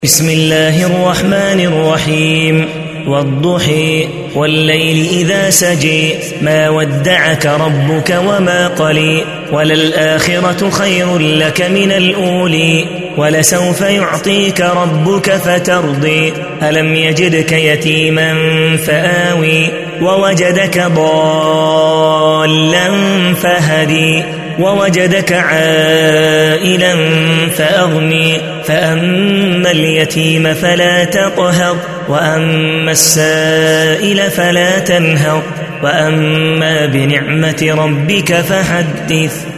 بسم الله الرحمن الرحيم والضحى والليل إذا سجى ما ودعك ربك وما قلى وللآخرة خير لك من الأولى ولسوف يعطيك ربك فترضى ألم يجدك يتيما فآوي ووجدك ضالا فهدي ووجدك عائلا فأغني فأما اليتيم فلا تقهر وأما السائل فلا تنهر وأما بنعمة ربك فحدث.